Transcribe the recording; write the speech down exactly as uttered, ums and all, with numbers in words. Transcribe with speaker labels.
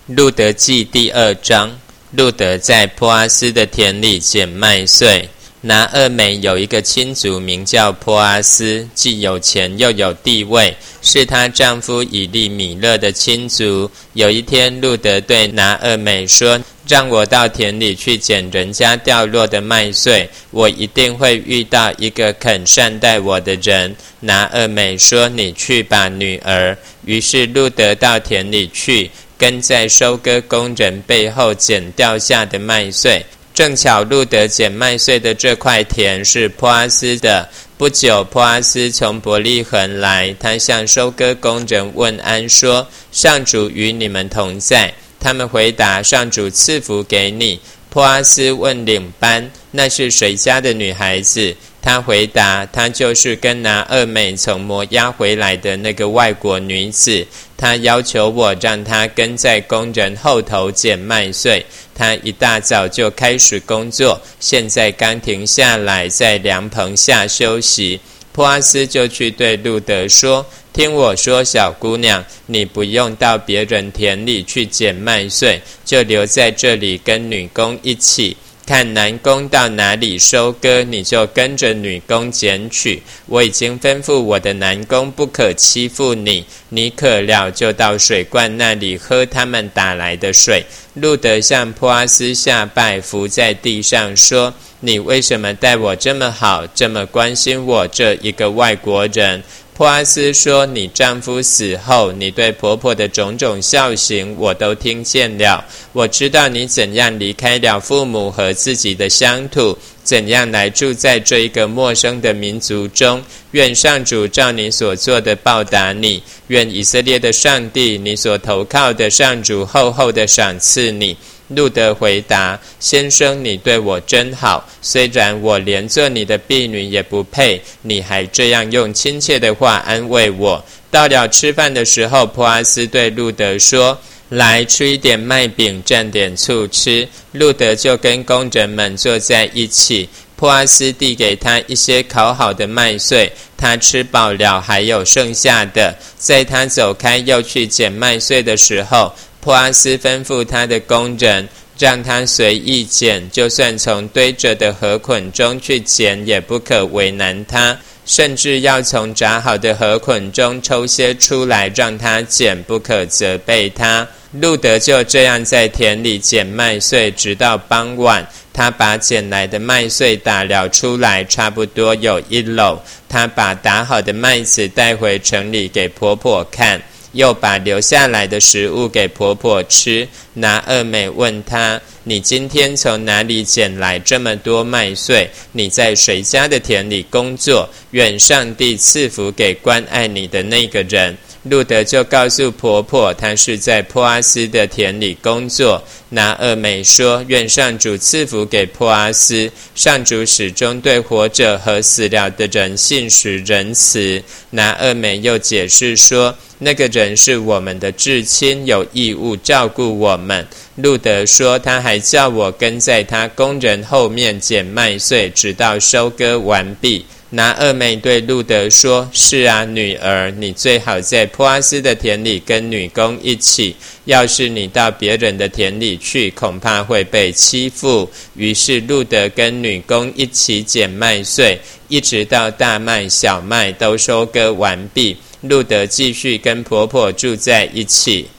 Speaker 1: 路得记第二章。路得在波阿斯的田里捡麦穗。拿俄美有一个亲族名叫波阿斯，既有钱又有地位，是她丈夫以利米勒的亲族。有一天，路得对拿俄美说，让我到田里去捡人家掉落的麦穗，我一定会遇到一个肯善待我的人。拿俄美说，你去吧，女儿。于是路得到田里去，跟在收割工人背后捡掉下的麦穗。正巧路得捡麦穗的这块田是波阿斯的。不久，波阿斯从伯利恒来，他向收割工人问安说，上主与你们同在。他们回答，上主赐福给你。波阿斯问领班，那是谁家的女孩子？他回答，她就是跟拿俄美从摩押回来的那个外国女子。她要求我让她跟在工人后头捡麦穗。她一大早就开始工作，现在刚停下来，在凉棚下休息。波阿斯就去对路得说，听我说，小姑娘，你不用到别人田里去捡麦穗，就留在这里跟女工一起。看男工到哪里收割，你就跟着女工捡取。我已经吩咐我的男工不可欺负你，你渴了就到水罐那里喝他们打来的水。路得向波阿斯下拜，伏在地上说，你为什么待我这么好，这么关心我这一个外国人？波阿斯说，你丈夫死后，你对婆婆的种种孝行我都听见了。我知道你怎样离开了父母和自己的乡土，怎样来住在这一个陌生的民族中。愿上主照你所做的报答你，愿以色列的上帝，你所投靠的上主厚厚的赏赐你。路得回答，先生，你对我真好，虽然我连做你的婢女也不配，你还这样用亲切的话安慰我。到了吃饭的时候，波阿斯对路得说，来吃一点麦饼，蘸点醋吃。路得就跟工人们坐在一起，波阿斯递给他一些烤好的麦穗，他吃饱了，还有剩下的。在他走开又去捡麦穗的时候，波阿斯吩咐他的工人，让他随意捡，就算从堆着的禾捆中去捡，也不可为难他，甚至要从扎好的禾捆中抽些出来让他捡，不可责备他。路得就这样在田里捡麦穗，直到傍晚。他把捡来的麦穗打了出来，差不多有一篓。他把打好的麦子带回城里给婆婆看，又把留下来的食物给婆婆吃。拿俄美问他，你今天从哪里捡来这么多麦穗？你在谁家的田里工作？愿上帝赐福给关爱你的那个人。路得就告诉婆婆，他是在波阿斯的田里工作。拿俄美说，愿上主赐福给波阿斯，上主始终对活着和死了的人信实仁慈。拿俄美又解释说，那个人是我们的至亲，有义务照顾我们。路得说，他还叫我跟在他工人后面捡麦穗，直到收割完毕。拿俄美对路得说，是啊，女儿，你最好在波阿斯的田里跟女工一起，要是你到别人的田里去，恐怕会被欺负。于是路得跟女工一起捡麦穗，一直到大麦小麦都收割完毕。路得继续跟婆婆住在一起。